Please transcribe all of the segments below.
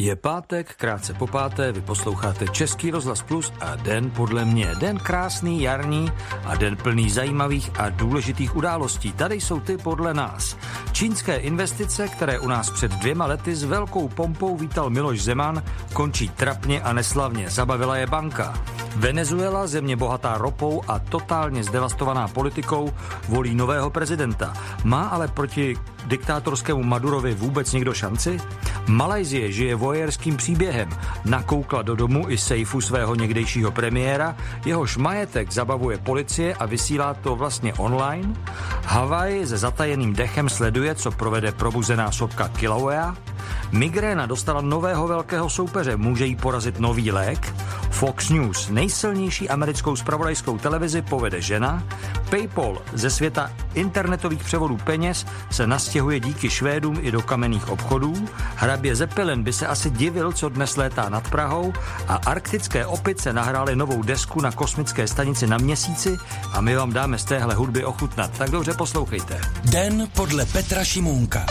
Je pátek, krátce po páté, vy posloucháte Český rozhlas Plus a den podle mě. Den krásný, jarní a den plný zajímavých a důležitých událostí. Tady jsou ty podle nás. Čínské investice, které u nás před 2 lety s velkou pompou vítal Miloš Zeman, končí trapně a neslavně. Zabavila je banka. Venezuela, země bohatá ropou a totálně zdevastovaná politikou, volí nového prezidenta. Má ale proti diktátorskému Madurovi vůbec někdo šanci? Malajsie žije vojerským příběhem. Nakoukla do domu i sejfu svého někdejšího premiéra, jehož majetek zabavuje policie a vysílá to vlastně online. Havaj se zatajeným dechem sleduje, co provede probuzená sopka Kilauea. Migréna dostala nového velkého soupeře, může jí porazit nový lék. Fox News, nejsilnější americkou zpravodajskou televizi, povede žena. PayPal ze světa internetových převodů peněz se nastěhuje díky Švédům i do kamenných obchodů. Hrabě Zeppelin by se asi divil, co dnes létá nad Prahou, a arktické opice nahrály novou desku na kosmické stanici na Měsíci a my vám dáme z téhle hudby ochutnat. Tak dobře poslouchejte. Den podle Petra Šimůnka.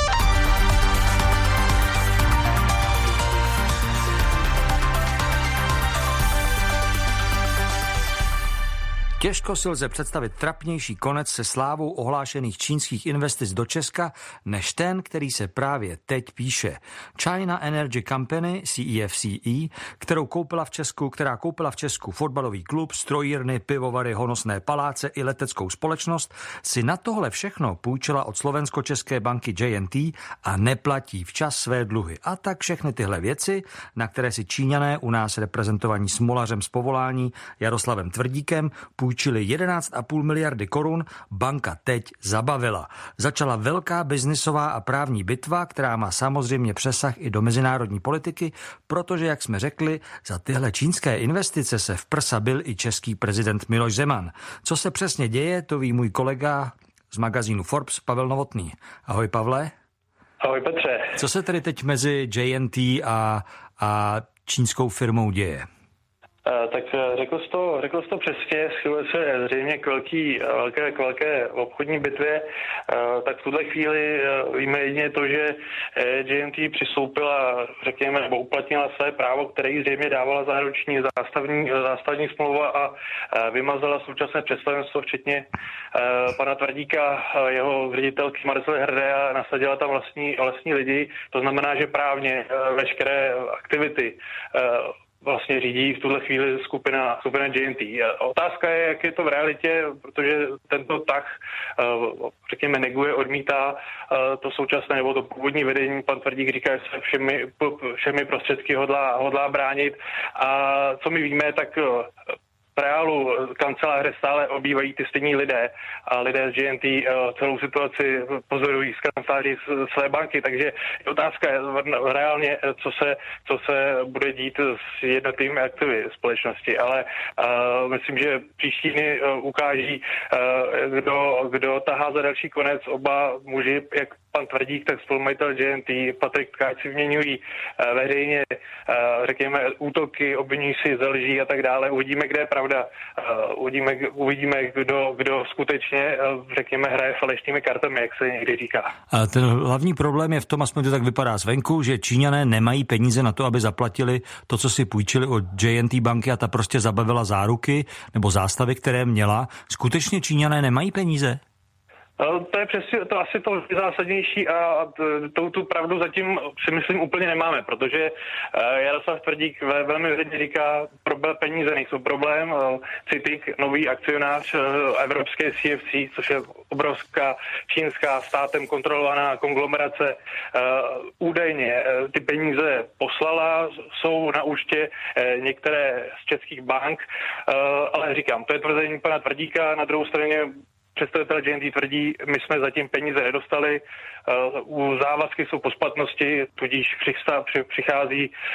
Těžko si lze představit trapnější konec se slávou ohlášených čínských investic do Česka, než ten, který se právě teď píše. China Energy Company, CEFCE, která koupila v Česku fotbalový klub, strojírny, pivovary, honosné paláce i leteckou společnost, si na tohle všechno půjčila od slovensko-české banky J&T a neplatí včas své dluhy. A tak všechny tyhle věci, na které si Číňané u nás reprezentovaní smolařem z povolání Jaroslavem Tvrdíkem půjčili 11,5 miliardy korun, banka teď zabavila. Začala velká biznisová a právní bitva, která má samozřejmě přesah i do mezinárodní politiky, protože, jak jsme řekli, za tyhle čínské investice se v prsa bil i český prezident Miloš Zeman. Co se přesně děje, to ví můj kolega z magazínu Forbes, Pavel Novotný. Ahoj, Pavle. Ahoj, Petře. Co se tedy teď mezi J&T a čínskou firmou děje? Tak řekl jsi to přesně, schyluje se zřejmě k velké obchodní bitvě. Tak v tuhle chvíli víme jedině to, že J&T přistoupila, řekněme, nebo uplatnila své právo, které jí zřejmě dávala zahraniční zástavní smlouva a vymazala současné představenstvo, včetně pana Tvrdíka, jeho ředitelky Marcely Hrdé, a nasadila tam vlastní lidi. To znamená, že právně veškeré aktivity vlastně řídí v tuhle chvíli skupina J&T. Otázka je, jak je to v realitě, protože tento tah, řekněme, neguje, odmítá to současné nebo to původní vedení. Pan Tvrdík říká, že se všemi prostředky hodlá bránit. A co my víme, tak v reálu kanceláře stále obývají ty stejní lidé a lidé z J&T celou situaci pozorují z kanceláří své banky, takže je otázka reálně, co se bude dít s jednotlivými aktivy společnosti, ale myslím, že příští dny ukáží, kdo tahá za další konec. Oba muži, jak pan Tvrdík, tak spolumajitel J&T, Patrik Tkáč, si vyměňují veřejně, řekněme, útoky, obvinují si ze lží a tak dále. Uvidíme, kde je pravda. Uvidíme, kdo skutečně, řekněme, hraje falešnými kartami, jak se někdy říká. A ten hlavní problém je v tom, aspoň to tak vypadá zvenku, že Číňané nemají peníze na to, aby zaplatili to, co si půjčili od J&T banky, a ta prostě zabavila záruky nebo zástavy, které měla. Skutečně Číňané nemají peníze? To je přesně to asi to zásadnější a tu pravdu zatím si myslím úplně nemáme, protože Jaroslav Tvrdík velmi veřejně říká, peníze nejsou problém. Citik, nový akcionář evropské CFC, což je obrovská čínská státem kontrolovaná konglomerace, údajně ty peníze poslala, jsou na účtě některé z českých bank, ale říkám, to je tvrzení pana Tvrdíka. Na druhou straně představitel J&T tvrdí, my jsme zatím peníze nedostali, závazky jsou po splatnosti, tudíž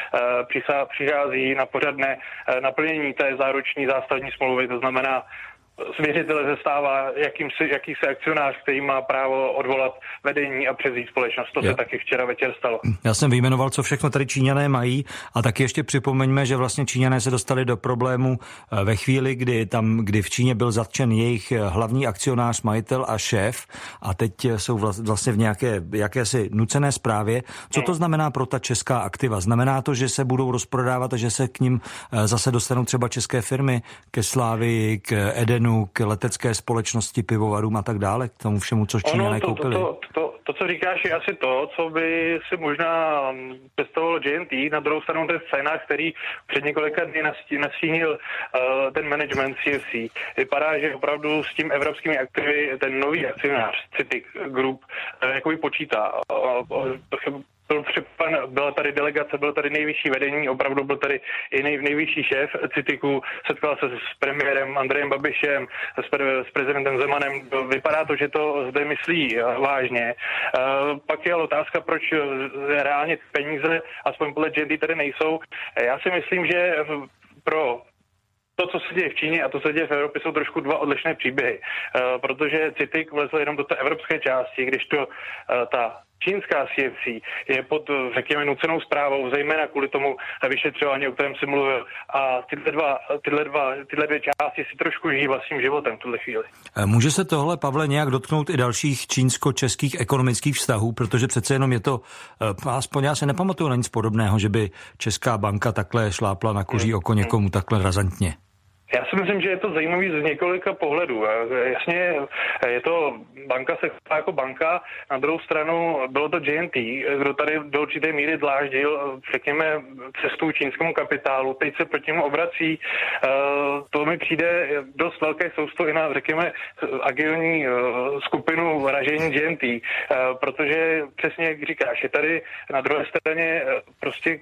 přichází na pořadné naplnění té záruční zástavní smlouvy, to znamená z věřitele se stává jakýsi akcionář, který má právo odvolat vedení a převzít společnost. To se taky včera večer stalo. Já jsem vyjmenoval, co všechno tady Číňané mají, a taky ještě připomeňme, že vlastně Číňané se dostali do problému ve chvíli, kdy v Číně byl zatčen jejich hlavní akcionář, majitel a šéf, a teď jsou vlastně v jakési nucené správě. Co to znamená pro ta česká aktiva? Znamená to, že se budou rozprodávat a že se k ním zase dostanou třeba české firmy ke Slávii, k Edenu, k letecké společnosti, pivovarům a tak dále, k tomu všemu, co Číňané koupili? To, co říkáš, je asi to, co by si možná představovalo JNT. Na druhou stranu ten scénář, který před několika dny nastínil ten management CFC. Vypadá, že opravdu s tím evropskými aktivy ten nový akcionář CITIC Group jakoby počítá. Byla tady delegace, bylo tady nejvyšší vedení, opravdu byl tady i nejvyšší šéf CITICu, setkal se s premiérem Andrejem Babišem, s prezidentem Zemanem. Vypadá to, že to zde myslí vážně. Pak je otázka, proč reálně peníze, aspoň podle JNT, tady nejsou. Já si myslím, že pro to, co se děje v Číně a to, co se děje v Evropě, jsou trošku dva odlišné příběhy, protože CITIC vlezl jenom do té evropské části, když to ta čínská CFC je pod, řekněme, nucenou správou, zejména kvůli tomu vyšetřování, o kterém jsem mluvil. A tyhle dvě části si trošku žijí vlastním životem v tuhle chvíli. Může se tohle, Pavle, nějak dotknout i dalších čínsko-českých ekonomických vztahů, protože přece jenom je to, aspoň já se nepamatuju na nic podobného, že by Česká banka takhle šlápla na koží oko někomu takhle razantně. Já si myslím, že je to zajímavý z několika pohledů. Jasně, je to banka se chová jako banka, na druhou stranu bylo to JNT, kdo tady do určité míry dláždil, řekněme, cestu čínskému kapitálu, teď se proti němu obrací. To mi přijde dost velké sousto i na, řekněme, agilní skupinu ražení JNT, protože přesně jak říkáš, je tady na druhé straně prostě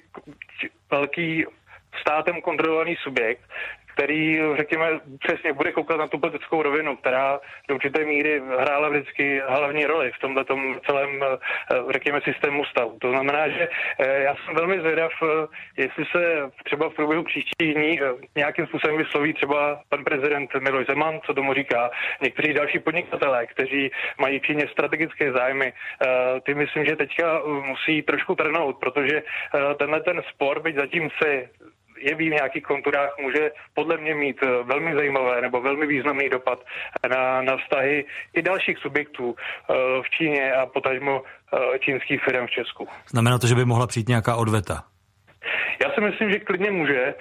velký státem kontrolovaný subjekt, který, řekněme, přesně bude koukat na tu politickou rovinu, která do určité míry hrála vždycky hlavní roli v tomhletom celém, řekněme, systému stavu. To znamená, že já jsem velmi zvědav, jestli se třeba v průběhu příštích dní nějakým způsobem vysloví třeba pan prezident Miloš Zeman, co tomu říká, někteří další podnikatelé, kteří mají v Číně strategické zájmy. Ty myslím, že teďka musí trošku trhnout, protože tenhle ten spor, byť zatím se jeví v nějakých konturách, může podle mě mít velmi zajímavé nebo velmi významný dopad na vztahy i dalších subjektů v Číně a potažmo čínských firm v Česku. Znamená to, že by mohla přijít nějaká odveta? Já si myslím, že klidně může,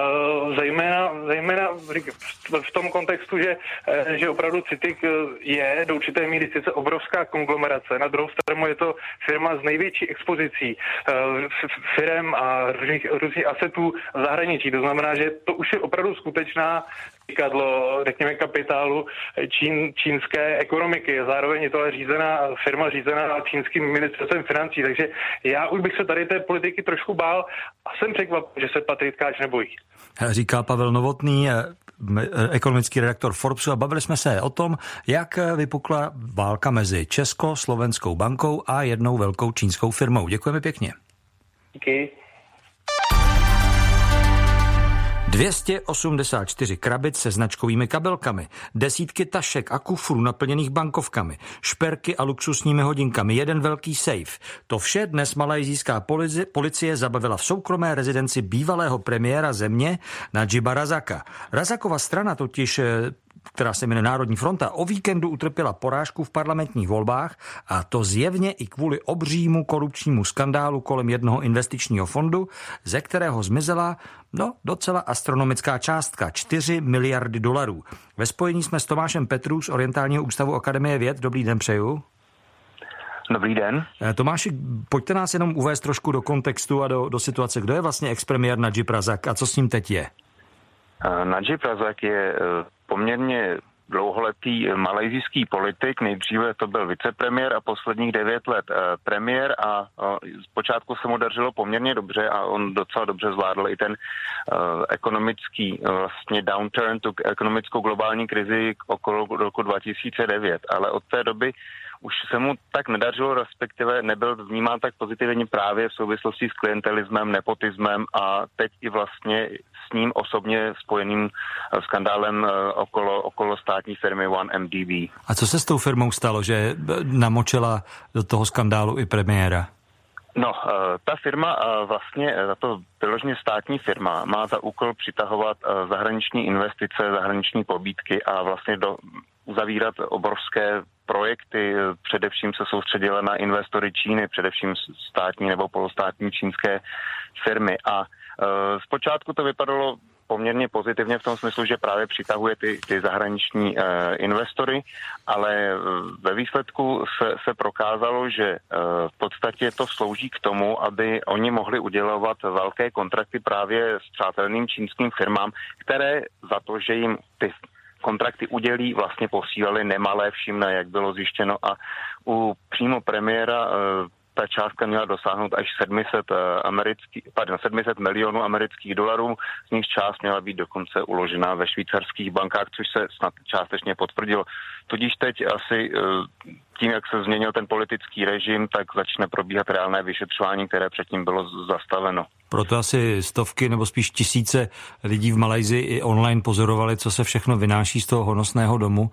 zejména v tom kontextu, že opravdu CITIC je do určité míry sice obrovská konglomerace, na druhou stranu je to firma s největší expozicí firem a různých asetů v zahraničí. To znamená, že to už je opravdu skutečná kadlo, řekněme, kapitálu čínské ekonomiky. Zároveň je to firma řízená čínským ministerstvem financí, takže já už bych se tady té politiky trošku bál a jsem překvapen, že se Patrik Tkáč nebojí. Říká Pavel Novotný, ekonomický redaktor Forbesu, a bavili jsme se o tom, jak vypukla válka mezi Československou bankou a jednou velkou čínskou firmou. Děkujeme pěkně. Díky. 284 krabic se značkovými kabelkami, desítky tašek a kufrů naplněných bankovkami, šperky a luxusními hodinkami, jeden velký sejf. To vše dnes malajsijská policie zabavila v soukromé rezidenci bývalého premiéra země Nadžiba Razaka. Razakova strana totiž, která se jmenuje Národní fronta, o víkendu utrpěla porážku v parlamentních volbách, a to zjevně i kvůli obřímu korupčnímu skandálu kolem jednoho investičního fondu, ze kterého zmizela docela astronomická částka, 4 miliardy dolarů. Ve spojení jsme s Tomášem Petrů z Orientálního ústavu Akademie věd. Dobrý den přeju. Dobrý den. Tomáši, pojďte nás jenom uvést trošku do kontextu a do situace. Kdo je vlastně expremiér Nadžib Razak a co s ním teď je? Nadžib Razak je poměrně dlouholetý malajsijský politik. Nejdříve to byl vicepremiér a posledních 9 let premiér a zpočátku se mu dařilo poměrně dobře a on docela dobře zvládl i ten ekonomický vlastně downturn, tu ekonomickou globální krizi okolo roku 2009. Ale od té doby už se mu tak nedařilo, respektive nebyl vnímán tak pozitivně právě v souvislosti s klientelismem, nepotismem a teď i vlastně s ním osobně spojeným skandálem okolo státní firmy 1MDB. A co se s tou firmou stalo, že namočila do toho skandálu i premiéra? No, ta firma vlastně, tato vyloženě státní firma, má za úkol přitahovat zahraniční investice, zahraniční pobídky a vlastně uzavírat obrovské projekty. Především se soustředila na investory Číny, především státní nebo polostátní čínské firmy. A zpočátku to vypadalo poměrně pozitivně v tom smyslu, že právě přitahuje ty zahraniční investory, ale ve výsledku se prokázalo, že v podstatě to slouží k tomu, aby oni mohli udělovat velké kontrakty právě s přátelným čínským firmám, které za to, že jim ty kontrakty udělí, vlastně posílali nemalé všimné, jak bylo zjištěno, a u přímo premiéra ta částka měla dosáhnout až 700 milionů amerických dolarů, z nich část měla být dokonce uložená ve švýcarských bankách, což se snad částečně potvrdilo. Tudíž teď asi tím, jak se změnil ten politický režim, tak začne probíhat reálné vyšetřování, které předtím bylo zastaveno. Proto asi stovky nebo spíš tisíce lidí v Malajsii i online pozorovali, co se všechno vynáší z toho honosného domu,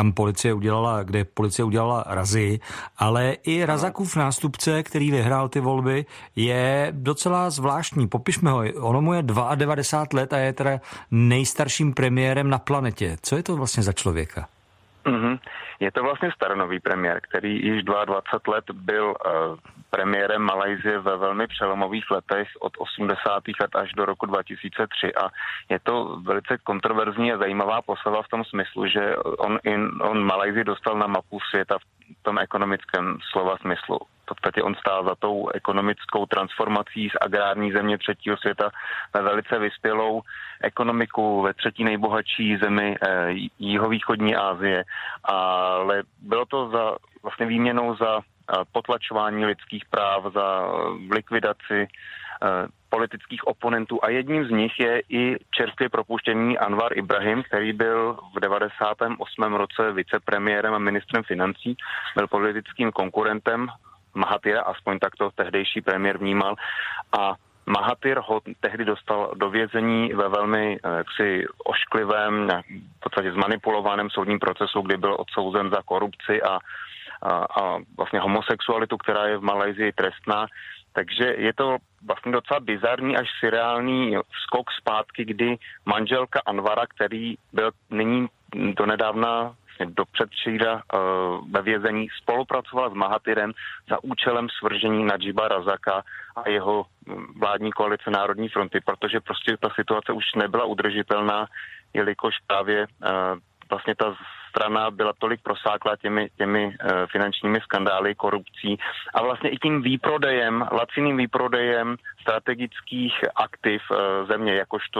kde policie udělala razii, ale i Razakův nástupce, který vyhrál ty volby, je docela zvláštní. Popišme ho, ono mu je 92 let a je teda nejstarším premiérem na planetě. Co je to vlastně za člověka? Je to vlastně staronový premiér, který již 22 let byl premiérem Malajsie ve velmi přelomových letech od 80. let až do roku 2003 a je to velice kontroverzní a zajímavá postava v tom smyslu, že on Malajsii dostal na mapu světa v tom ekonomickém slova smyslu. V podstatě on stál za tou ekonomickou transformací z agrární země třetího světa ve velice vyspělou ekonomiku ve třetí nejbohatší zemi jihovýchodní Asie, ale bylo to vlastně výměnou za potlačování lidských práv, za likvidaci politických oponentů a jedním z nich je i čerstvě propuštěný Anwar Ibrahim, který byl v 98. roce vicepremiérem a ministrem financí, byl politickým konkurentem Mahatira, aspoň tak to tehdejší premiér vnímal, a Mahathir ho tehdy dostal do vězení ve velmi ošklivém, v podstatě zmanipulovaném soudním procesu, kdy byl odsouzen za korupci a vlastně homosexualitu, která je v Malajsii trestná. Takže je to vlastně docela bizarní až surreální skok zpátky, kdy manželka Anwara, který byl nyní donedávna do předčíra ve vězení, spolupracovala s Mahathirem za účelem svržení Nadžiba Razaka a jeho vládní koalice Národní fronty, protože prostě ta situace už nebyla udržitelná, jelikož právě vlastně ta strana byla tolik prosáklá těmi finančními skandály, korupcí a vlastně i tím laciným výprodejem strategických aktiv země,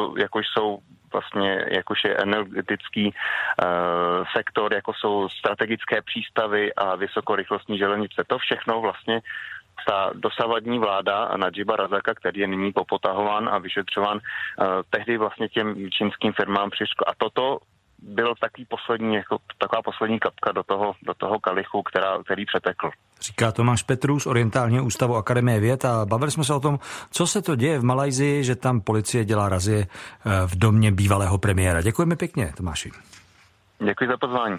jakož je energetický sektor, jako jsou strategické přístavy a vysokorychlostní železnice. To všechno vlastně ta dosavadní vláda Nadžiba Razaka, který je nyní popotahován a vyšetřován, tehdy vlastně těm čínským firmám přišlo. A toto byl taková poslední kapka do toho kalichu, který přetekl. Říká Tomáš Petrů z Orientálního ústavu Akademie věd a bavili jsme se o tom, co se to děje v Malajsii, že tam policie dělá razie v domě bývalého premiéra. Děkujeme pěkně, Tomáši. Děkuji za pozvání.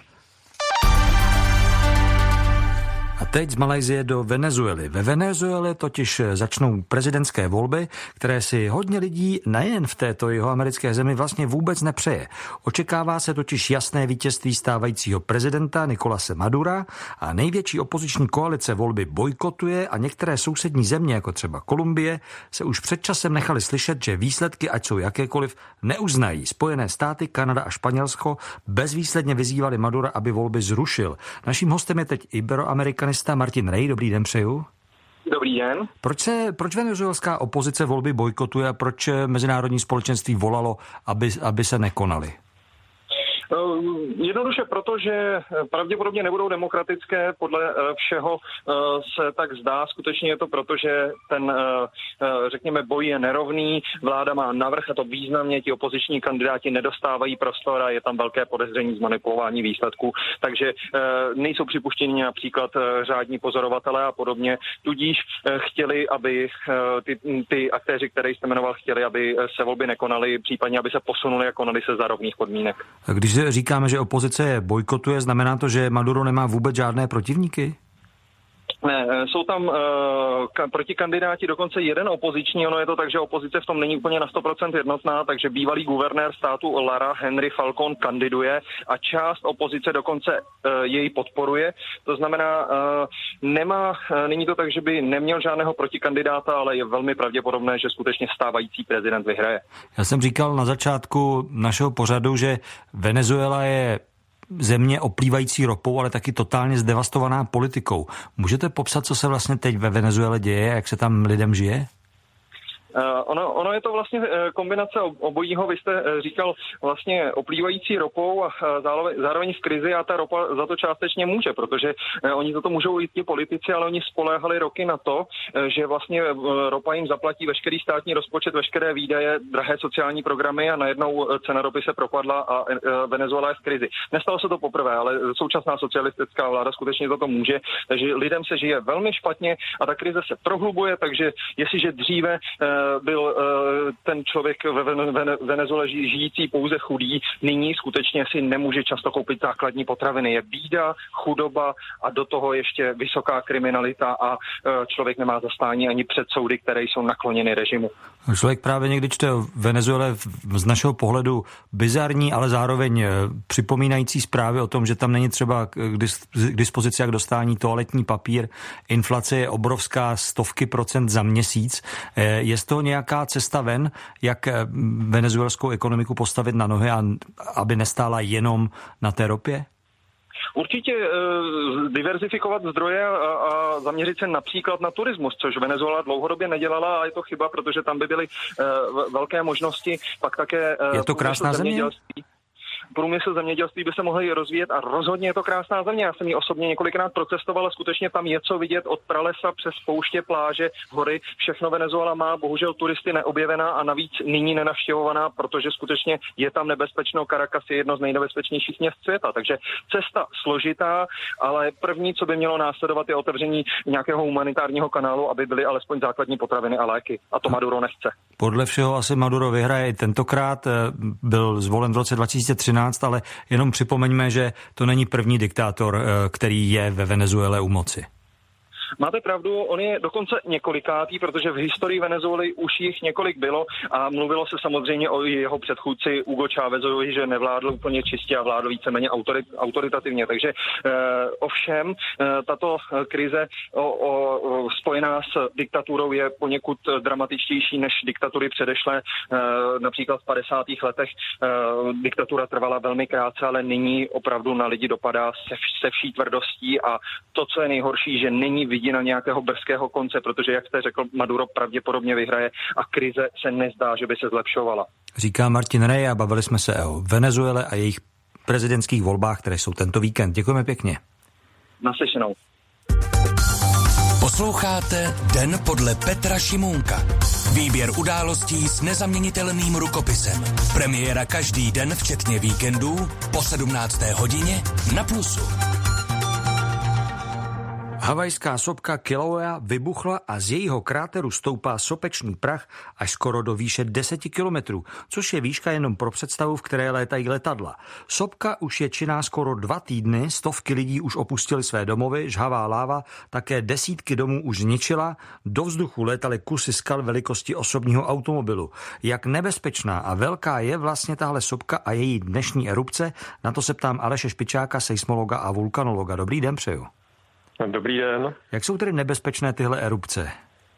A teď z Malajsie do Venezuely. Ve Venezuele totiž začnou prezidentské volby, které si hodně lidí nejen v této jihoamerické zemi vlastně vůbec nepřeje. Očekává se totiž jasné vítězství stávajícího prezidenta Nicolase Madura a největší opoziční koalice volby bojkotuje a některé sousední země, jako třeba Kolumbie, se už před časem nechali slyšet, že výsledky, ať jsou jakékoliv, neuznají. Spojené státy, Kanada a Španělsko bezvýsledně vyzývali Madura, aby volby zrušil. Naším hostem je teď iberoamerikanista Martin Rej. Dobrý den přeju. Dobrý den. Proč venezuelská opozice volby bojkotuje a proč mezinárodní společenství volalo, aby se nekonaly? Jednoduše proto, že pravděpodobně nebudou demokratické, podle všeho se tak zdá. Skutečně je to proto, že ten, řekněme, boj je nerovný, vláda má navrch a to významně, ti opoziční kandidáti nedostávají prostor a je tam velké podezření z manipulování výsledků, takže nejsou připuštěni například řádní pozorovatelé a podobně, tudíž chtěli, aby ty aktéři, které jste jmenoval, chtěli, aby se volby nekonaly, případně aby se posunuli a konaly se za rovných podmínek. Když říkáme, že opozice je bojkotuje, znamená to, že Maduro nemá vůbec žádné protivníky? Ne, jsou tam protikandidáti, dokonce jeden opoziční, ono je to tak, že opozice v tom není úplně na 100% jednotná, takže bývalý guvernér státu Lara Henry Falcón kandiduje a část opozice dokonce jej podporuje. To znamená, není to tak, že by neměl žádného protikandidáta, ale je velmi pravděpodobné, že skutečně stávající prezident vyhraje. Já jsem říkal na začátku našeho pořadu, že Venezuela je země oplývající ropou, ale taky totálně zdevastovaná politikou. Můžete popsat, co se vlastně teď ve Venezuele děje, jak se tam lidem žije? Ono je to vlastně kombinace obojího. Vy jste říkal vlastně oplývající ropou a zároveň v krizi a ta ropa za to částečně může, protože oni za to můžou i ti politici, ale oni spoléhali roky na to, že vlastně ropa jim zaplatí veškerý státní rozpočet, veškeré výdaje, drahé sociální programy a najednou cena ropy se propadla a Venezuela je v krizi. Nestalo se to poprvé, ale současná socialistická vláda skutečně za to může, takže lidem se žije velmi špatně a ta krize se prohlubuje, takže jestliže dříve byl ten člověk ve Venezuele žijící pouze chudý, nyní skutečně si nemůže často koupit základní potraviny. Je bída, chudoba a do toho ještě vysoká kriminalita a člověk nemá zastání ani před soudy, které jsou nakloněny režimu. Člověk právě někdy čte o Venezuele z našeho pohledu bizarní, ale zároveň připomínající zprávy o tom, že tam není třeba k dispozici jak dostání toaletní papír, inflace je obrovská, 100% za měsíc. Je z toho nějaká cesta ven, jak venezuelskou ekonomiku postavit na nohy, aby nestála jenom na té ropě? Určitě diverzifikovat zdroje a zaměřit se například na turismus, což Venezuela dlouhodobě nedělala a je to chyba, protože tam by byly velké možnosti. Pak také je to krásná země? Průmysl zemědělství by se mohly rozvíjet a rozhodně je to krásná země. Já jsem ji osobně několikrát procestoval a skutečně tam je co vidět od pralesa přes pouště, pláže, hory. Všechno Venezuela má, bohužel turisty neobjevená a navíc nyní nenavštěvovaná, protože skutečně je tam nebezpečno. Caracas je jedno z nejnebezpečnějších měst světa, takže cesta složitá, ale první, co by mělo následovat, je otevření nějakého humanitárního kanálu, aby byly alespoň základní potraviny a léky. A to Maduro nechce. Podle všeho asi Maduro vyhraje i tentokrát. Byl zvolen v roce 2013, ale jenom připomeňme, že to není první diktátor, který je ve Venezuele u moci. Máte pravdu, on je dokonce několikátý, protože v historii Venezuely už jich několik bylo a mluvilo se samozřejmě o jeho předchůdci Hugo Chávezovi, že nevládl úplně čistě a vládl víceméně autoritativně. Takže ovšem tato krize spojená s diktaturou je poněkud dramatičtější než diktatury předešlé. Například v 50. letech diktatura trvala velmi krátce, ale nyní opravdu na lidi dopadá se vší tvrdostí a to, co je nejhorší, že není vidina nějakého brzkého konce, protože, jak jste řekl, Maduro pravděpodobně vyhraje a krize se nezdá, že by se zlepšovala. Říká Martin Rej a bavili jsme se o Venezuele a jejich prezidentských volbách, které jsou tento víkend. Děkujeme pěkně. Naslyšenou. Posloucháte Den podle Petra Šimůnka. Výběr událostí s nezaměnitelným rukopisem. Premiéra každý den, včetně víkendů, po 17. hodině na Plusu. Havajská sopka Kilauea vybuchla a z jejího kráteru stoupá sopečný prach až skoro do výše 10 kilometrů, což je výška jenom pro představu, v které létají letadla. Sopka už je činná skoro 2 týdny, stovky lidí už opustili své domovy, žhavá láva také desítky domů už zničila, do vzduchu létaly kusy skal velikosti osobního automobilu. Jak nebezpečná a velká je vlastně tahle sopka a její dnešní erupce, na to se ptám Aleše Špičáka, seismologa a vulkanologa. Dobrý den přeju. Dobrý den. Jak jsou tedy nebezpečné tyhle erupce?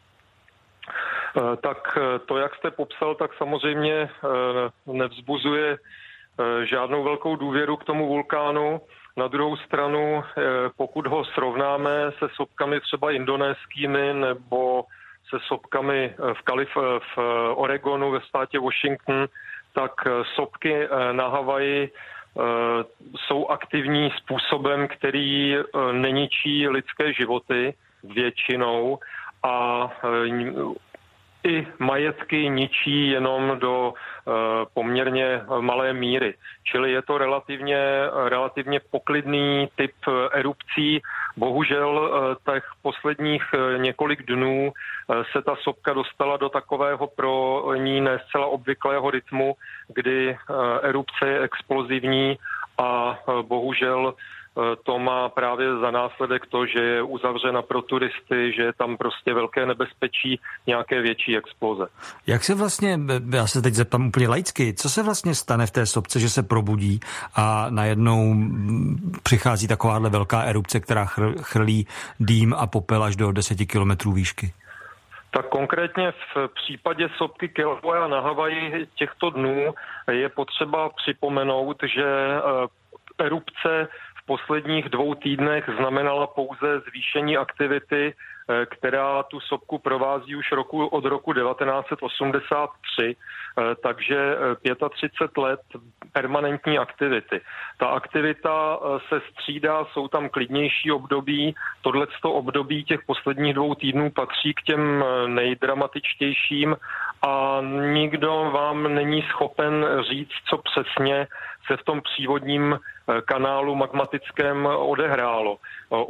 Tak to, jak jste popsal, tak samozřejmě nevzbuzuje žádnou velkou důvěru k tomu vulkánu. Na druhou stranu, pokud ho srovnáme se sopkami třeba indonéskými nebo se sopkami v Oregonu ve státě Washington, tak sopky na Havaji jsou aktivní způsobem, který neničí lidské životy většinou a i majetky ničí jenom do poměrně malé míry. Čili je to relativně poklidný typ erupcí. Bohužel těch posledních několik dnů se ta sopka dostala do takového pro ní ne zcela obvyklého rytmu, kdy erupce je explozivní a bohužel to má právě za následek to, že je uzavřena pro turisty, že je tam prostě velké nebezpečí nějaké větší exploze. Jak se vlastně, já se teď zeptám úplně laicky, co se vlastně stane v té sopce, že se probudí a najednou přichází takováhle velká erupce, která chrlí dým a popel až do 10 kilometrů výšky? Tak konkrétně v případě sopky Kilauea na Havaji těchto dnů je potřeba připomenout, že erupce v posledních 2 týdnech znamenala pouze zvýšení aktivity, která tu sopku provází už od roku 1983, takže 35 let permanentní aktivity. Ta aktivita se střídá, jsou tam klidnější období. Tohleto období těch posledních 2 týdnů patří k těm nejdramatičtějším a nikdo vám není schopen říct, co přesně se v tom přívodním kanálu magmatickém odehrálo.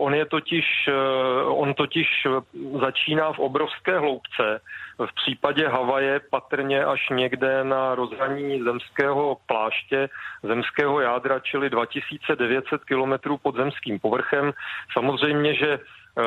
On totiž začíná v obrovské hloubce. V případě Havaje patrně až někde na rozhraní zemského pláště, zemského jádra, čili 2900 kilometrů pod zemským povrchem. Samozřejmě, že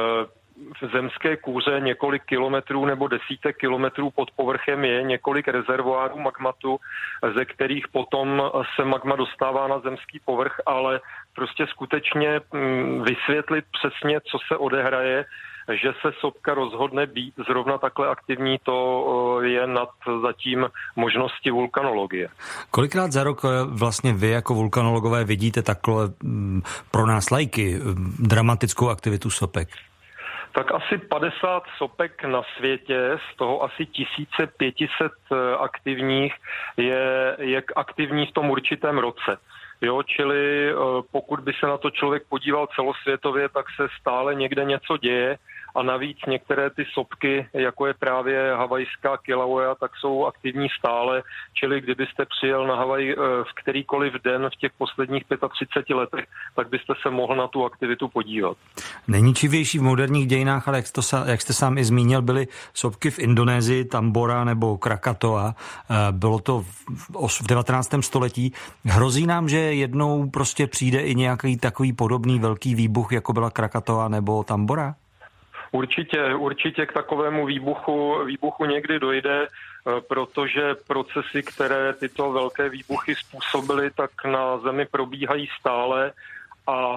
v zemské kůře několik kilometrů nebo desítek kilometrů pod povrchem je několik rezervoárů magmatu, ze kterých potom se magma dostává na zemský povrch, ale prostě skutečně vysvětlit přesně, co se odehraje, že se sopka rozhodne být zrovna takhle aktivní, to je nad zatím možnosti vulkanologie. Kolikrát za rok vlastně vy jako vulkanologové vidíte takhle pro nás laiky dramatickou aktivitu sopek? Tak asi 50 sopek na světě, z toho asi 1500 aktivních je aktivní v tom určitém roce. Jo, čili pokud by se na to člověk podíval celosvětově, tak se stále někde něco děje a navíc některé ty sopky, jako je právě havajská Kilauea, tak jsou aktivní stále, čili kdybyste přijel na Havaj v kterýkoliv den v těch posledních 35 letech, tak byste se mohl na tu aktivitu podívat. Nejničivější v moderních dějinách, ale jak jste sám i zmínil, byly sopky v Indonésii, Tambora nebo Krakatoa. Bylo to v 19. století. Hrozí nám, že jednou prostě přijde i nějaký takový podobný velký výbuch, jako byla Krakatoa nebo Tambora? Určitě k takovému výbuchu někdy dojde, protože procesy, které tyto velké výbuchy způsobily, tak na Zemi probíhají stále a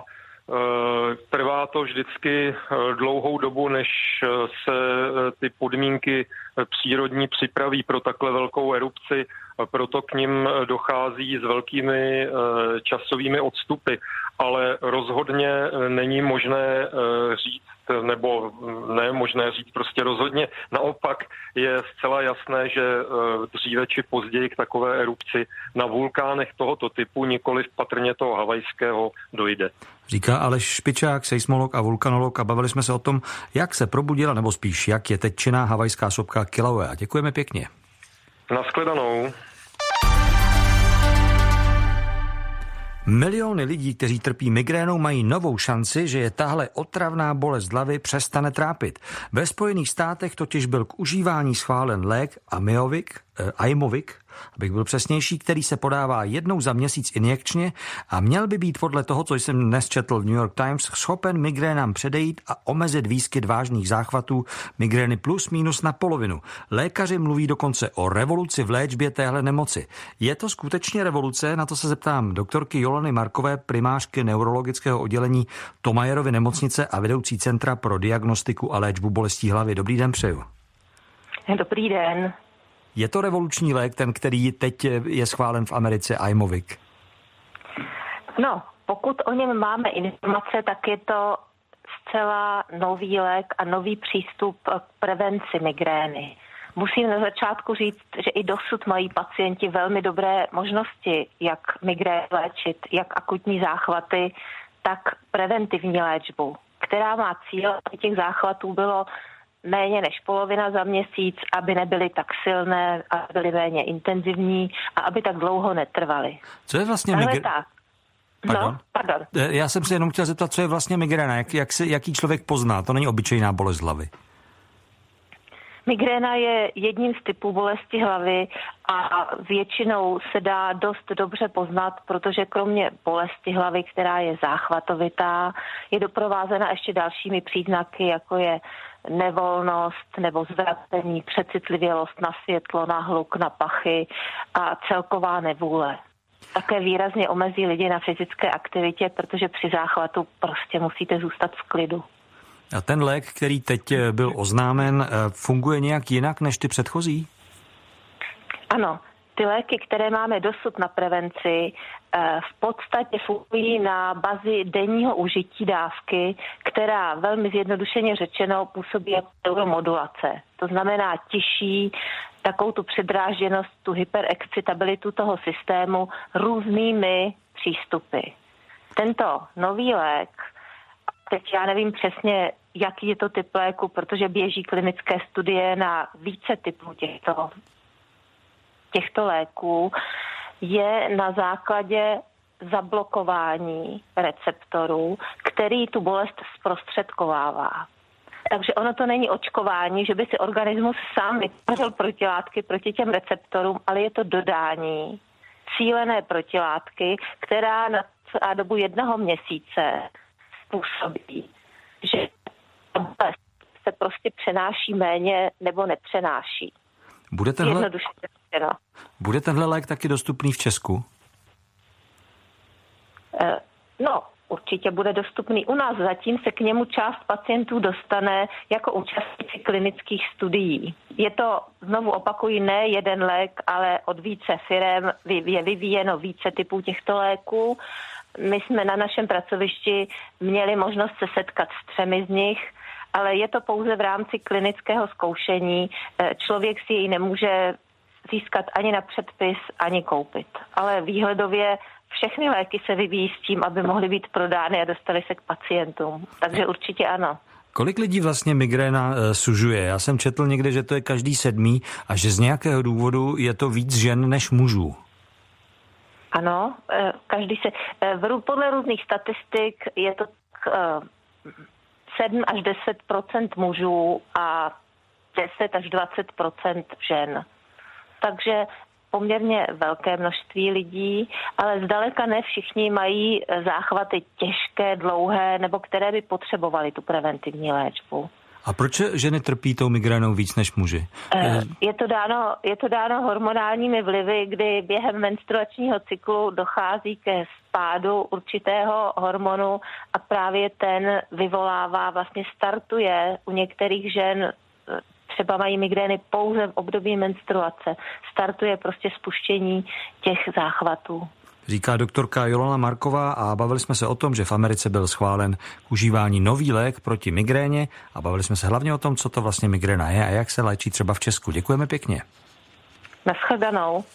trvá to vždycky dlouhou dobu, než se ty podmínky přírodní připraví pro takhle velkou erupci, proto k nim dochází s velkými časovými odstupy, ale rozhodně není možné říct, nebo ne možné říct, prostě rozhodně. Naopak je zcela jasné, že dříve či později k takové erupci na vulkánech tohoto typu, nikoliv patrně toho havajského, dojde. Říká Aleš Špičák, seismolog a vulkanolog, a bavili jsme se o tom, jak se probudila, nebo spíš jak je teď činná havajská sopka Kilauea. Děkujeme pěkně. Nashledanou. Miliony lidí, kteří trpí migrénou, mají novou šanci, že je tahle otravná bolest hlavy přestane trápit. Ve Spojených státech totiž byl k užívání schválen lék Aimovig, abych byl přesnější, který se podává jednou za měsíc injekčně a měl by být podle toho, co jsem dnes četl v New York Times, schopen migrénám předejít a omezit výskyt vážných záchvatů migrény plus minus na polovinu. Lékaři mluví dokonce o revoluci v léčbě téhle nemoci. Je to skutečně revoluce? Na to se zeptám doktorky Jolany Markové, primářky neurologického oddělení Thomayerovy nemocnice a vedoucí Centra pro diagnostiku a léčbu bolestí hlavy. Dobrý den přeju. Dobrý den. Je to revoluční lék, ten, který teď je schválen v Americe, Aimovig? No, pokud o něm máme informace, tak je to zcela nový lék a nový přístup k prevenci migrény. Musím na začátku říct, že i dosud mají pacienti velmi dobré možnosti, jak migrénu léčit, jak akutní záchvaty, tak preventivní léčbu, která má cíl, aby těch záchvatů bylo méně než polovina za měsíc, aby nebyly tak silné, aby byly méně intenzivní a aby tak dlouho netrvaly. Co je vlastně migréna? Pardon. Já jsem se jenom chtěl zeptat, co je vlastně migréna, jaký člověk pozná, to není obyčejná bolest hlavy. Migréna je jedním z typů bolesti hlavy a většinou se dá dost dobře poznat, protože kromě bolesti hlavy, která je záchvatovitá, je doprovázena ještě dalšími příznaky, jako je nevolnost nebo zvracení, přecitlivělost na světlo, na hluk, na pachy a celková nevůle. Také výrazně omezí lidi na fyzické aktivitě, protože při záchvatu prostě musíte zůstat v klidu. A ten lék, který teď byl oznámen, funguje nějak jinak než ty předchozí? Ano, ty léky, které máme dosud na prevenci, v podstatě fungují na bazi denního užití dávky, která velmi zjednodušeně řečeno působí jako neuromodulace. To znamená tiší takovou tu předrážděnost, tu hyperexcitabilitu toho systému různými přístupy. Tento nový lék, teď já nevím přesně, jaký je to typ léku, protože běží klinické studie na více typů těchto léků, je na základě zablokování receptorů, který tu bolest zprostředkovává. Takže ono to není očkování, že by si organismus sám vytvořil protilátky proti těm receptorům, ale je to dodání cílené protilátky, která na dobu 1 měsíce způsobí, že bolest se prostě přenáší méně nebo nepřenáší. Bude tenhle lék taky dostupný v Česku? Určitě bude dostupný u nás. Zatím se k němu část pacientů dostane jako účastníci klinických studií. Je to, znovu opakuji, ne jeden lék, ale od více firem je vyvíjeno více typů těchto léků. My jsme na našem pracovišti měli možnost se setkat s 3 z nich, ale je to pouze v rámci klinického zkoušení. Člověk si jej nemůže získat ani na předpis, ani koupit. Ale výhledově všechny léky se vyvíjí s tím, aby mohly být prodány a dostaly se k pacientům. Takže určitě ano. Kolik lidí vlastně migréna sužuje? Já jsem četl někde, že to je každý 7. a že z nějakého důvodu je to víc žen než mužů. Ano, podle různých statistik je to 7 až 10% mužů a 10 až 20% žen. Takže poměrně velké množství lidí, ale zdaleka ne všichni mají záchvaty těžké, dlouhé, nebo které by potřebovaly tu léčbu. A proč ženy trpí tou migrénou víc než muži? Je to dáno hormonálními vlivy, kdy během menstruačního cyklu dochází ke spádu určitého hormonu a právě ten vyvolává, vlastně startuje u některých žen, třeba mají migrény pouze v období menstruace, startuje prostě spuštění těch záchvatů. Říká doktorka Jolana Marková a bavili jsme se o tom, že v Americe byl schválen k užívání nový lék proti migréně a bavili jsme se hlavně o tom, co to vlastně migréna je a jak se léčí třeba v Česku. Děkujeme pěkně. Nashledanou.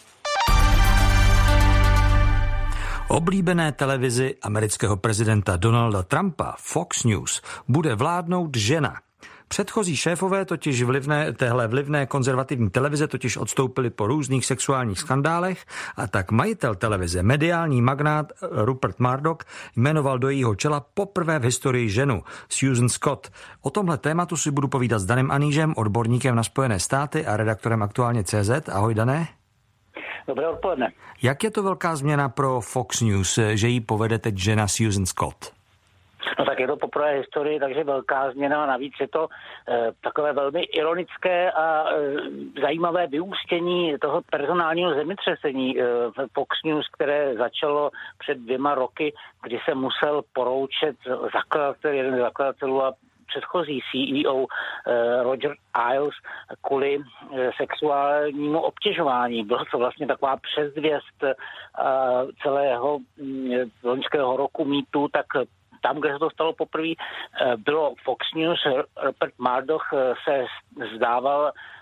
Oblíbené televizi amerického prezidenta Donalda Trumpa Fox News bude vládnout žena. Předchozí šéfové téhle vlivné konzervativní televize totiž odstoupili po různých sexuálních skandálech a tak majitel televize, mediální magnát Rupert Murdoch, jmenoval do jejího čela poprvé v historii ženu, Susan Scott. O tomhle tématu si budu povídat s Danem Anížem, odborníkem na Spojené státy a redaktorem Aktuálně.cz. Ahoj, Dané. Dobré odpoledne. Jak je to velká změna pro Fox News, že jí povede teď žena Susan Scott? No tak je to poprvé v historii, takže velká změna. Navíc je to takové velmi ironické a zajímavé vyústění toho personálního zemětřesení v Fox News, které začalo před 2 roky, kdy se musel poroučet jeden z zakladatelů a předchozí CEO Roger Ailes kvůli sexuálnímu obtěžování. Bylo to vlastně taková předzvěst celého loňského roku mýtu, tak tam, kde se to stalo poprvé, bylo Fox News. Rupert Murdoch se zdával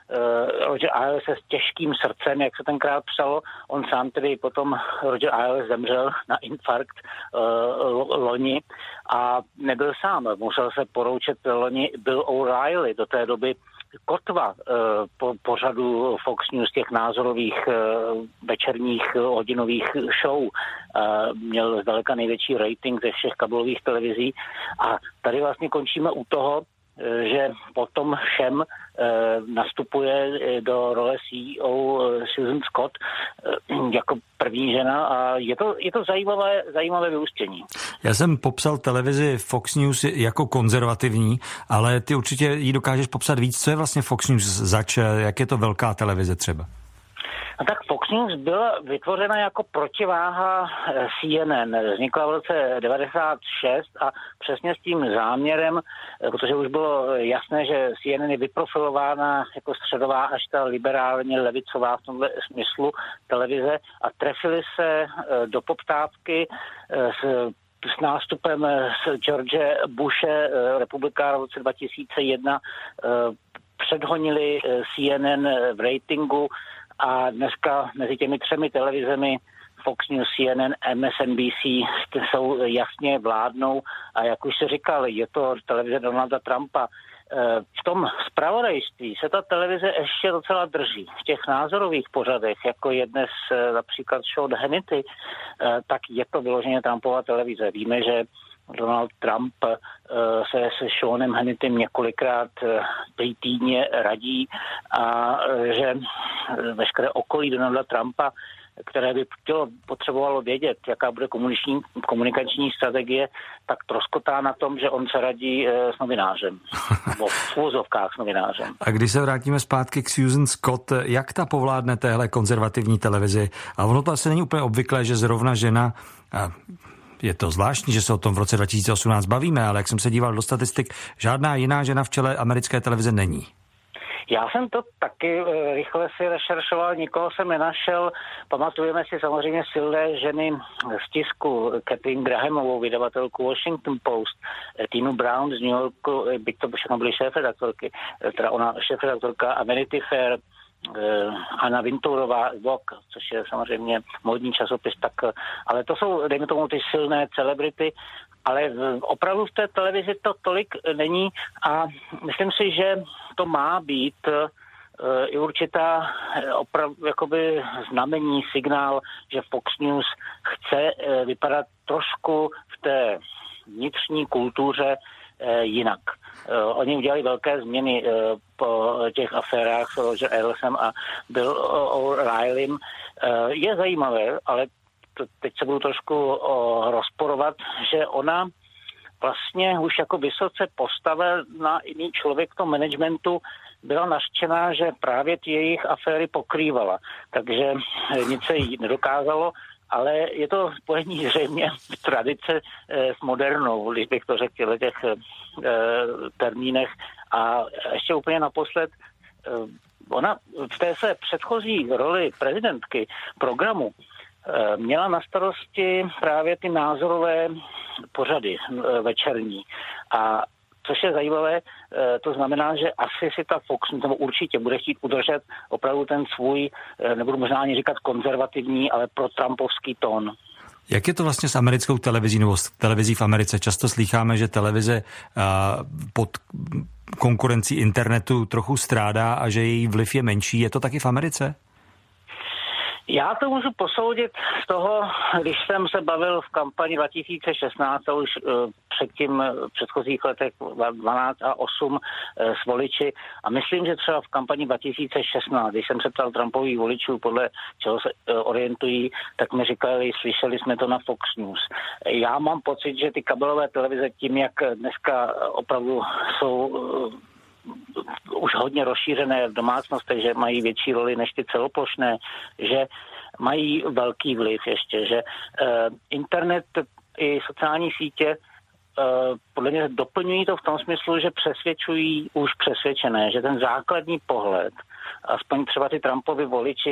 Roger Ailes se s těžkým srdcem, jak se tenkrát psalo. On sám tedy potom, Roger Ailes, zemřel na infarkt loni a nebyl sám. Musel se poroučet loni Bill O'Reilly, do té doby kotva pořadu Fox News, těch názorových večerních hodinových show. Měl zdaleka největší rating ze všech kabelových televizí a tady vlastně končíme u toho, že potom všem nastupuje do role CEO Susan Scott jako první žena a je to zajímavé vyústění. Já jsem popsal televizi Fox News jako konzervativní, ale ty určitě ji dokážeš popsat víc. Co je vlastně Fox News zač, jak je to velká televize třeba? No tak Fox News byla vytvořena jako protiváha CNN. Vznikla v roce 1996 a přesně s tím záměrem, protože už bylo jasné, že CNN je vyprofilována jako středová až ta liberálně levicová v tomhle smyslu televize a trefili se do poptávky s nástupem z George Bushe, republikána v roce 2001, předhonili CNN v ratingu a dneska mezi těmi 3 televizemi Fox News, CNN, MSNBC jsou jasně vládnou a jak už se říkal, je to televize Donalda Trumpa. V tom zpravodajství se ta televize ještě docela drží. V těch názorových pořadech, jako je dnes například Sean Hannity, tak je to vyloženě Trumpova televize. Víme, že Donald Trump se Seanem Hannitym několikrát týdně radí a že veškeré okolí Donalda Trumpa, které by potřebovalo vědět, jaká bude komunikační strategie, tak troskotá na tom, že on se radí s novinářem. V úvozovkách s novinářem. A když se vrátíme zpátky k Susan Scott, jak ta povládne téhle konzervativní televizi? A ono to asi není úplně obvyklé, že zrovna žena... Je to zvláštní, že se o tom v roce 2018 bavíme, ale jak jsem se díval do statistik, žádná jiná žena v čele americké televize není. Já jsem to taky rychle si rešeršoval, nikoho jsem nenašel. Pamatujeme si samozřejmě silné ženy z tisku, Catherine Grahamovou, vydavatelku Washington Post, Tinu Brown z New Yorku, byť to všechno byly šéfredaktorky, teda ona šéfredaktorka, a Vanity Fair, Anna Vinturová, Vogue, což je samozřejmě módní časopis, tak, ale to jsou, dejme tomu, ty silné celebrity, ale opravdu v té televizi to tolik není a myslím si, že to má být i určitá opravdu jakoby znamení, signál, že Fox News chce vypadat trošku v té vnitřní kultuře jinak. Oni udělali velké změny po těch aférách s Roger Ailesem a Bill O'Reillym. Je zajímavé, ale teď se budu trošku rozporovat, že ona vlastně už jako vysoce postavená jiný člověk v tom managementu byla nařčená, že právě ty jejich aféry pokrývala. Takže nic se jí nedokázalo, ale je to spojení zřejmě tradice s modernou, když bych to řekl v těch termínech. A ještě úplně naposled, ona v té své předchozí roli prezidentky programu měla na starosti právě ty názorové pořady večerní. A což je zajímavé, to znamená, že asi si ta Fox nebo určitě bude chtít udržet opravdu ten svůj, nebudu možná ani říkat konzervativní, ale pro trumpovský tón. Jak je to vlastně s americkou televizí nebo s televizí v Americe? Často slýcháme, že televize pod konkurencí internetu trochu strádá a že její vliv je menší. Je to taky v Americe? Já to můžu posoudit z toho, když jsem se bavil v kampani 2016 a už předtím v předchozích letech 12 a 8 s voliči a myslím, že třeba v kampani 2016, když jsem se ptal Trumpových voličů, podle čeho se orientují, tak mi říkali, slyšeli jsme to na Fox News. Já mám pocit, že ty kabelové televize tím, jak dneska opravdu jsou už hodně rozšířené v domácnostech, že mají větší roli než ty celoplošné, že mají velký vliv ještě, že internet i sociální sítě podle mě doplňují to v tom smyslu, že přesvědčují už přesvědčené, že ten základní pohled, aspoň třeba ty Trumpovi voliči,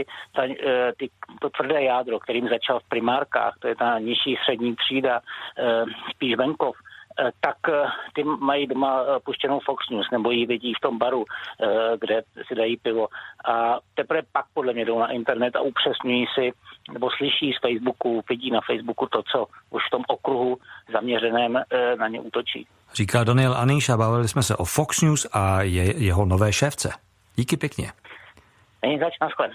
to tvrdé jádro, kterým začal v primárkách, to je ta nižší střední třída, spíš venkov, tak ty mají doma puštěnou Fox News, nebo ji vidí v tom baru, kde si dají pivo. A teprve pak podle mě jdou na internet a upřesňují si, nebo slyší z Facebooku, vidí na Facebooku to, co už v tom okruhu zaměřeném na ně útočí. Říká Daniel Aníš a bavili jsme se o Fox News a jeho nové šéfce. Díky pěkně. Není zač, naschle.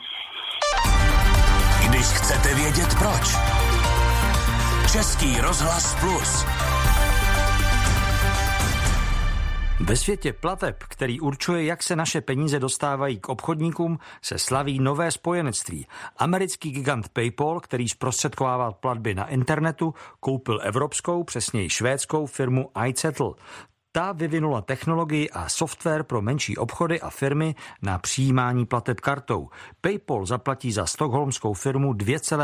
Když chcete vědět proč. Český rozhlas Plus. Ve světě plateb, který určuje, jak se naše peníze dostávají k obchodníkům, se slaví nové spojenectví. Americký gigant PayPal, který zprostředkovával platby na internetu, koupil evropskou, přesněji švédskou firmu iZettle. Ta vyvinula technologii a software pro menší obchody a firmy na přijímání plateb kartou. PayPal zaplatí za stockholmskou firmu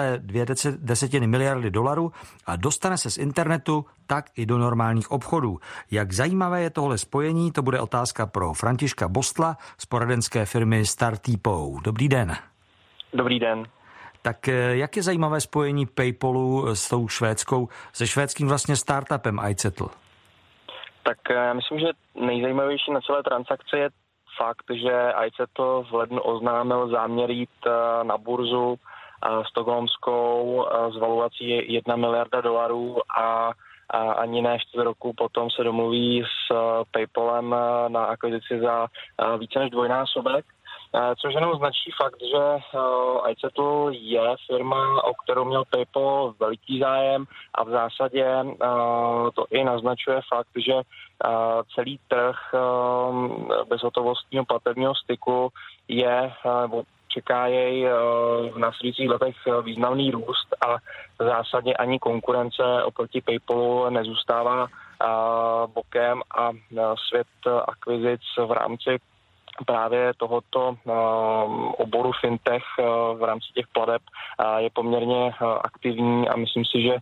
2,2 miliardy dolarů a dostane se z internetu tak i do normálních obchodů. Jak zajímavé je tohle spojení, to bude otázka pro Františka Bostla z poradenské firmy Startpeople. Dobrý den. Dobrý den. Tak jak je zajímavé spojení PayPalu s tou švédskou, se švédským vlastně startupem iZettle? Tak já myslím, že nejzajímavější na celé transakci je fakt, že iZettle v lednu oznámil záměr jít na burzu stockholmskou s valuací 1 miliarda dolarů a ani ne 4 roku potom se domluví s PayPalem na akvizici za více než dvojnásobek. Což jenom značí fakt, že iZettle je firma, o kterou měl PayPal veliký zájem a v zásadě to i naznačuje fakt, že celý trh bezhotovostního platebního styku je, nebo čeká jej v následujících letech významný růst a v zásadě ani konkurence oproti PayPalu nezůstává bokem a svět akvizic v rámci právě tohoto oboru fintech v rámci těch plateb je poměrně aktivní a myslím si, že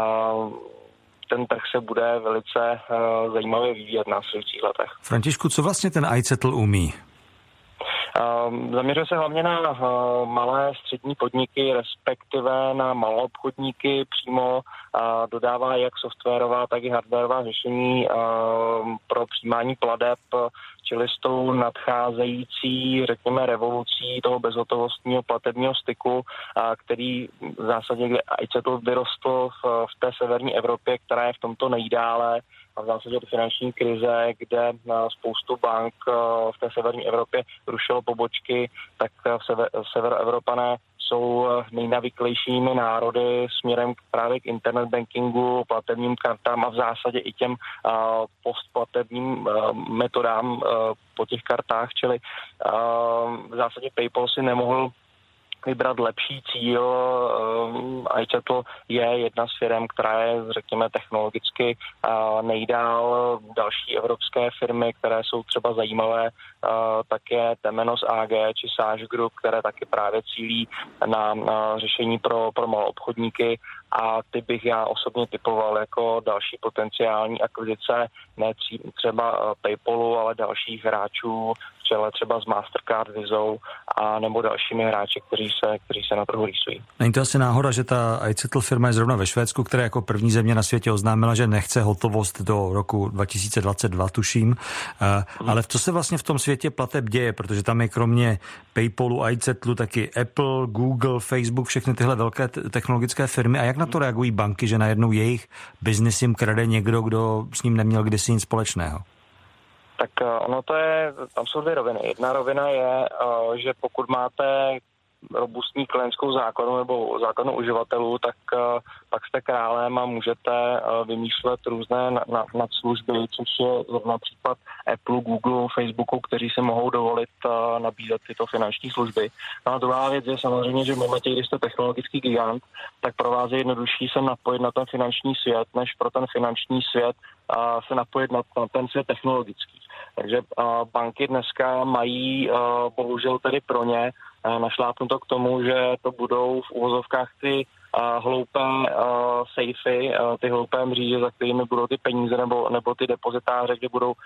ten trh se bude velice zajímavě vyvíjet v následujících letech. Františku, co vlastně ten iZettle umí? Zaměřuje se hlavně na malé střední podniky, respektive na maloobchodníky, přímo dodává jak softwarová, tak i hardwarová řešení pro přijímání plateb, čili s tou nadcházející, řekněme, revolucí toho bezhotovostního platebního styku, který v zásadě, kde iZettle vyrostl v té severní Evropě, která je v tomto nejdále, a v zásadě do finanční krize, kde spoustu bank v té severní Evropě rušilo pobočky, tak severoevropané jsou nejnavyklejšími národy směrem právě k internet bankingu, platebním kartám a v zásadě i těm postplatebním metodám po těch kartách, čili v zásadě PayPal si nemohl vybrat lepší cíl. iZettle je jedna z firm, která je, řekněme, technologicky nejdál. Další evropské firmy, které jsou třeba zajímavé, tak je Temenos AG či Sage Group, které taky právě cílí na řešení pro maloobchodníky a ty bych já osobně typoval jako další potenciální akvizice, ne třeba PayPalu, ale dalších hráčů v čele třeba s Mastercard, Vizou a nebo dalšími hráči, kteří se na trhu rýsují. Není to asi náhoda, že ta iZettle firma je zrovna ve Švédsku, která jako první země na světě oznámila, že nechce hotovost do roku 2022, tuším. Ale co se vlastně v tom světě plateb děje, protože tam je kromě PayPalu, iZettle taky Apple, Google, Facebook, všechny tyhle velké technologické firmy. A jak na to reagují banky, že najednou jejich biznis jim krade někdo, kdo s ním neměl kdysi nic společného? Tak ono to je, tam jsou dvě roviny. Jedna rovina je, že pokud máte robustní klientskou základnu nebo základnu uživatelů, tak pak jste králem a můžete vymýšlet různé nadslužby, což je zrovna případ Apple, Google, Facebooku, kteří si mohou dovolit nabízet tyto finanční služby. No a druhá věc je samozřejmě, že v momentě, kdy jste technologický gigant, tak pro vás je jednodušší se napojit na ten finanční svět, než pro ten finanční svět se napojit na ten svět technologický. Takže banky dneska mají bohužel tedy pro ně našlápnuto k tomu, že to budou v uvozovkách ty hloupé sejfy, ty hloupé mříže, za kterými budou ty peníze nebo ty depozitáře, kde budou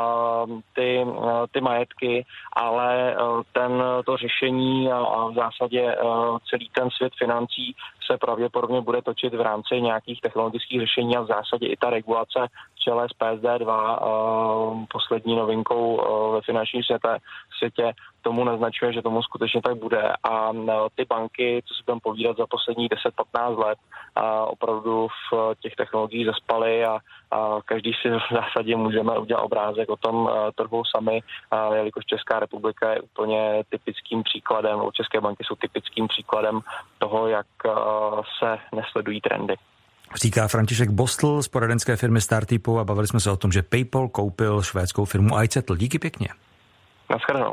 ty majetky, ale to řešení a v zásadě celý ten svět financí se pravděpodobně bude točit v rámci nějakých technologických řešení a v zásadě i ta regulace v čele s PSD2 poslední novinkou ve finančním světě tomu naznačuje, že tomu skutečně tak bude a ty banky, co si budeme povídat za posledních 10-15 let, opravdu v těch technologiích zaspaly a každý si v zásadě můžeme udělat obrázek o tom trhu sami, jelikož Česká republika je úplně typickým příkladem, české banky jsou typickým příkladem toho, jak se nesledují trendy. Říká František Bostl z poradenské firmy Startypu a bavili jsme se o tom, že PayPal koupil švédskou firmu iZettle. Díky pěkně. Naschledanou.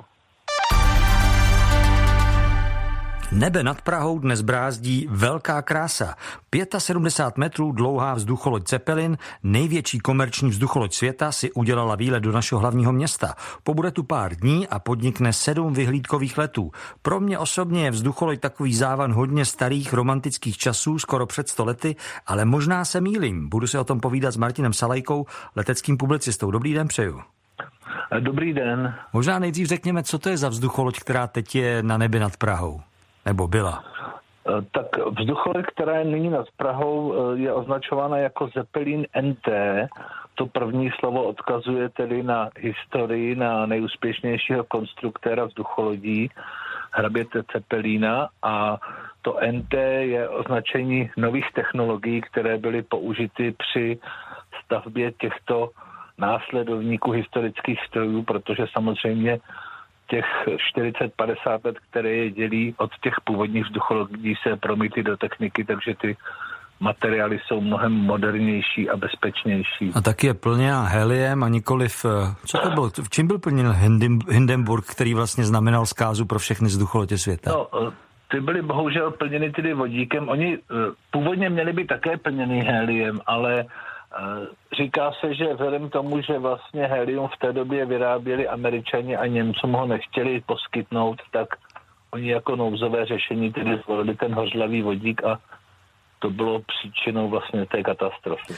Nebe nad Prahou dnes brázdí velká krása. 75 metrů dlouhá vzducholoď Zeppelin, největší komerční vzducholoď světa, si udělala výlet do našeho hlavního města. Pobude tu pár dní a podnikne 7 vyhlídkových letů. Pro mě osobně je vzducholoď takový závan hodně starých romantických časů, skoro před 100 lety, ale možná se mýlím. Budu se o tom povídat s Martinem Salajkou, leteckým publicistou. Dobrý den přeju. Dobrý den. Možná nejdřív řekněme, co to je za vzducholoď, která teď je na nebi nad Prahou. Nebo byla? Tak vzducholoď, která je nyní nad Prahou, je označována jako Zeppelin NT. To první slovo odkazuje tedy na historii, na nejúspěšnějšího konstruktéra vzducholodí, hraběte Zeppelina, a to NT je označení nových technologií, které byly použity při stavbě těchto následovníků historických strojů, protože samozřejmě těch 40-50 let, které je dělí od těch původních vzducholodí, se promítly do techniky, takže ty materiály jsou mnohem modernější a bezpečnější. A taky je plněná heliem a nikoliv... Co to bylo? Čím byl plněn Hindenburg, který vlastně znamenal zkázu pro všechny vzducholodě světa? No, ty byly bohužel plněny tedy vodíkem. Oni původně měli být také plněný heliem, ale říká se, že vzhledem k tomu, že vlastně helium v té době vyráběli Američani a Němcům ho nechtěli poskytnout, tak oni jako nouzové řešení tedy zvolili ten hořlavý vodík a to bylo příčinou vlastně té katastrofy.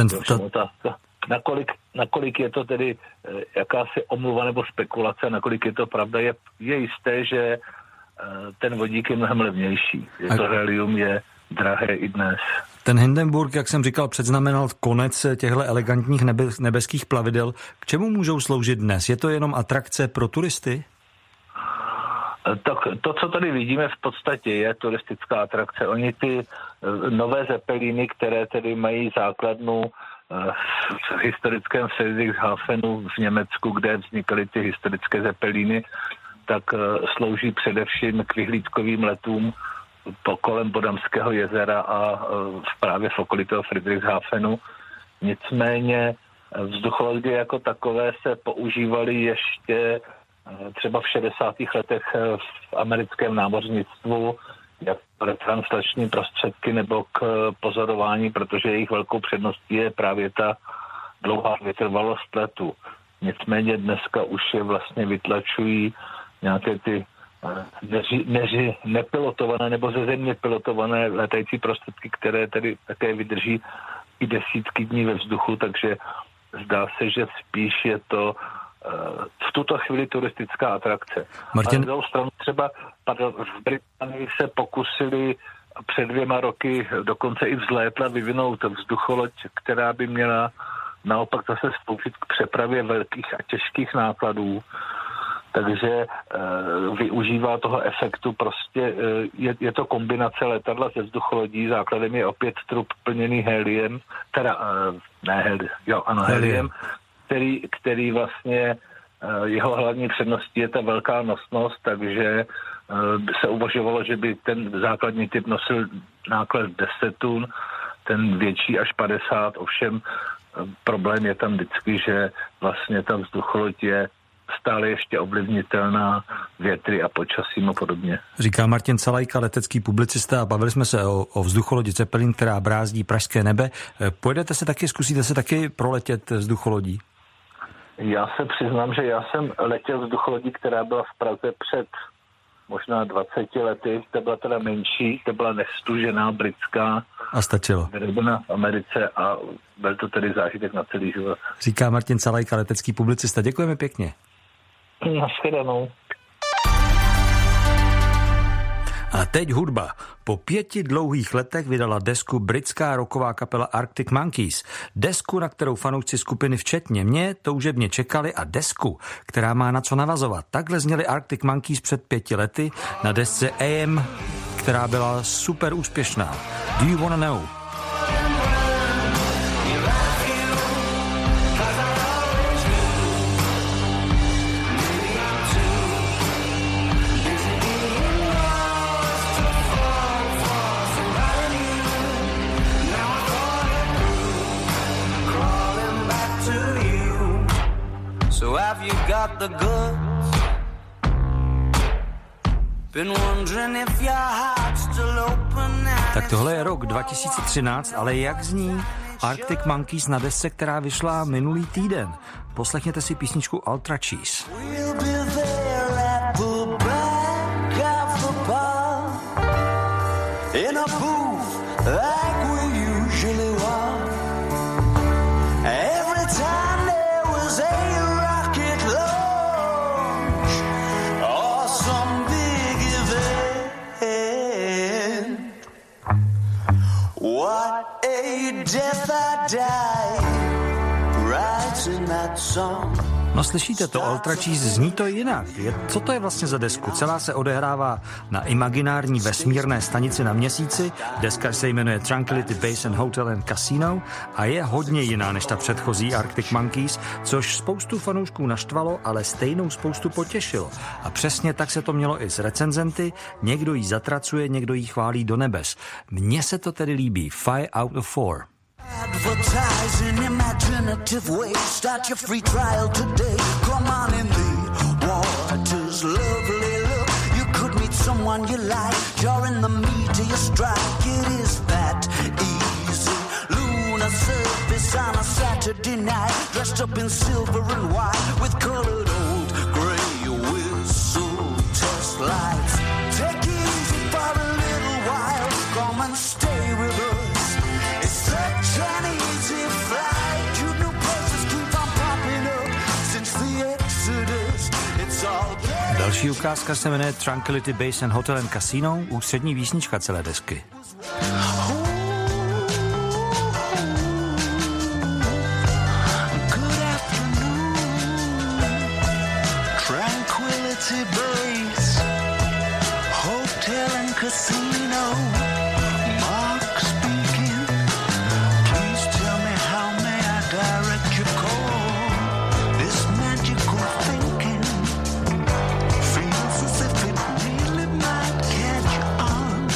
Nakolik je to tedy jakási omluva nebo spekulace, nakolik je to pravda, je jisté, že ten vodík je mnohem levnější. To helium je drahé i dnes. Ten Hindenburg, jak jsem říkal, předznamenal konec těchto elegantních nebeských plavidel. K čemu můžou sloužit dnes? Je to jenom atrakce pro turisty? Tak to, co tady vidíme, v podstatě je turistická atrakce. Oni ty nové Zeppeliny, které tedy mají základnu v historickém Friedrichshafenu v Německu, kde vznikaly ty historické Zeppeliny, tak slouží především k vyhlídkovým letům kolem Bodamského jezera a právě v okolí toho Friedrichshafenu. Nicméně vzducholodě jako takové se používaly ještě třeba v 60. letech v americkém námořnictvu jak retranslační prostředky nebo k pozorování, protože jejich velkou předností je právě ta dlouhá vytrvalost letu. Nicméně dneska už je vlastně vytlačují nějaké ty nepilotované nebo ze země pilotované letající prostředky, které tedy také vydrží i desítky dní ve vzduchu, takže zdá se, že spíš je to v tuto chvíli turistická atrakce. Martin... A na druhou stranu třeba v Británii se pokusili před 2 roky dokonce i vzlétla vyvinout vzducholoď, která by měla naopak zase sloužit k přepravě velkých a těžkých nákladů. Takže využívá toho efektu, prostě je to kombinace letadla se vzducholodí, základem je opět trup plněný heliem, heliem, který vlastně jeho hlavní předností je ta velká nosnost, takže se uvažovalo, že by ten základní typ nosil náklad 10 tun, ten větší až 50, ovšem problém je tam vždycky, že vlastně ta vzducholoď je stále ještě ovlivnitelná větry a počasím a podobně. Říká Martin Salajka, letecký publicista, a bavili jsme se o vzducholodi Zeppelin, která brázdí pražské nebe. Zkusíte se taky proletět vzducholodí? Já se přiznám, že já jsem letěl vzducholodí, která byla v Praze před možná 20 lety, to byla teda menší, to byla nestužená britská. A stačilo. Vyrobená v Americe a byl to tedy zážitek na celý život. Říká Martin Calajka, letecký publicista. Děkujeme pěkně. Naschledanou. A teď hudba. Po 5 dlouhých letech vydala desku britská rocková kapela Arctic Monkeys. Desku, na kterou fanoušci skupiny včetně mě toužebně čekali a desku, která má na co navazovat. Takhle zněli Arctic Monkeys před 5 lety na desce AM, která byla super úspěšná. Do you wanna know? Got the goods. Been wondering if your heart's still open. Tak tohle je rok 2013, ale jak zní Arctic Monkeys na desce, která vyšla minulý týden? Poslechněte si písničku Ultra Cheese. We'll be there at the back of the bar in a booth like we usually are. Every time there was a what a death I died writing that song. No slyšíte to, Ultra Cheese, zní to jinak. Co to je vlastně za desku? Celá se odehrává na imaginární vesmírné stanici na Měsíci. Deska se jmenuje Tranquility Base and Hotel and Casino a je hodně jiná než ta předchozí Arctic Monkeys, což spoustu fanoušků naštvalo, ale stejnou spoustu potěšilo. A přesně tak se to mělo i s recenzenty. Někdo jí zatracuje, někdo jí chválí do nebes. Mně se to tedy líbí. 5 out of 4. Advertise in imaginative ways. Start your free trial today. Come on in the waters, lovely look. You could meet someone you like during the meet of your strike. It is that easy. Lunar surface on a Saturday night, dressed up in silver and white with colored old gray whistle test lights. Take it easy for a little while. Come and stay with us. Další ukázka se jmenuje Tranquility Base and Hotel and Casino, ústřední písnička celé desky. Tranquility Base, Hotel and Casino. Mark speaking. Please tell me how may I direct your call. This magical thinking feels as if it really might catch on.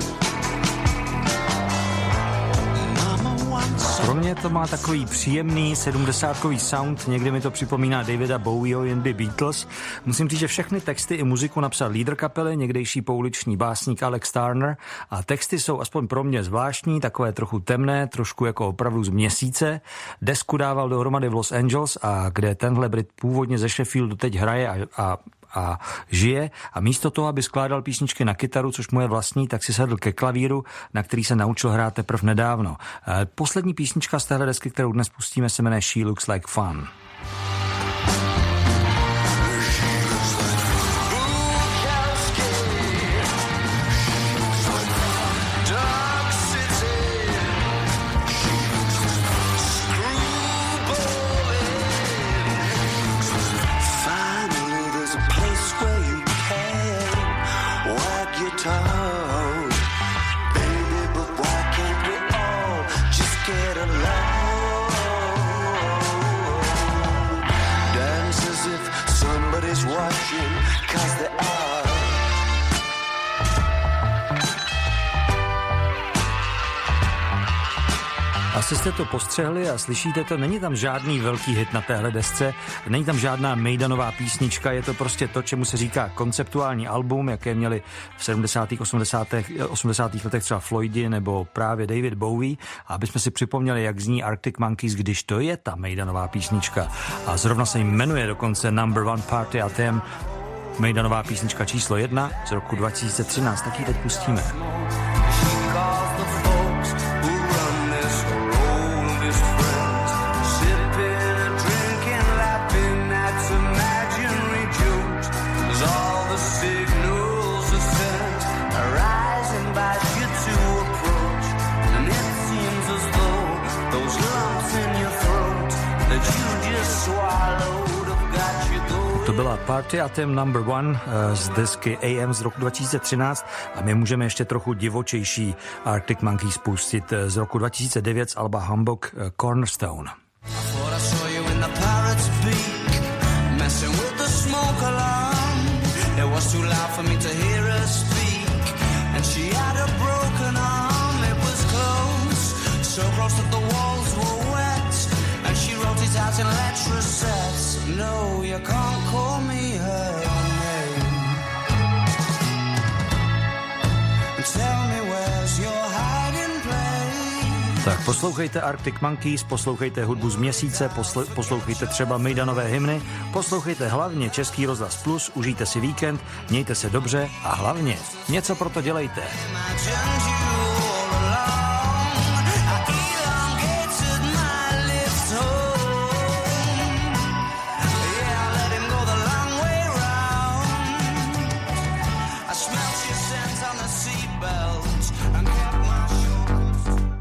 Mama wants. Pro mě to má takový příjemný 70kový sound, někdy mi to připomíná Davida Bowieho jen The Beatles. Musím říct, že všechny texty i muziku napsal lídr kapely, někdejší pouliční básník Alex Turner a texty jsou aspoň pro mě zvláštní, takové trochu temné, trošku jako opravdu z Měsíce. Desku dával dohromady v Los Angeles, a kde tenhle Brit původně ze Sheffieldu teď hraje a žije, a místo toho, aby skládal písničky na kytaru, což mu je vlastní, tak si sedl ke klavíru, na který se naučil hrát teprve nedávno. Poslední písnička z téhle desky, kterou dnes pustíme, se jmenuje She Looks Like Fun. Asi jste to postřehli a slyšíte to, není tam žádný velký hit na téhle desce, není tam žádná Maidanová písnička, je to prostě to, čemu se říká konceptuální album, jaké měli v 70. 80. letech třeba Floydi nebo právě David Bowie, a aby jsme si připomněli, jak zní Arctic Monkeys, když to je ta Maidanová písnička. A zrovna se jim jmenuje dokonce Number One Party Anthem. Mejdanová písnička číslo 1 z roku 2013, tak ji teď pustíme. To byla Party Anthem No. 1 z desky AM z roku 2013 a my můžeme ještě trochu divočejší Arctic Monkeys pustit z roku 2009 z alba Humbug Cornerstone. Out in letter sets. No, you can't call me her name. Tell me where's your hiding place. Tak poslouchejte Arctic Monkeys, poslouchejte hudbu z měsíce, poslouchejte třeba Mejdanové hymny, poslouchejte hlavně Český rozhlas Plus, užijte si víkend, mějte se dobře a hlavně něco pro to dělejte. I'm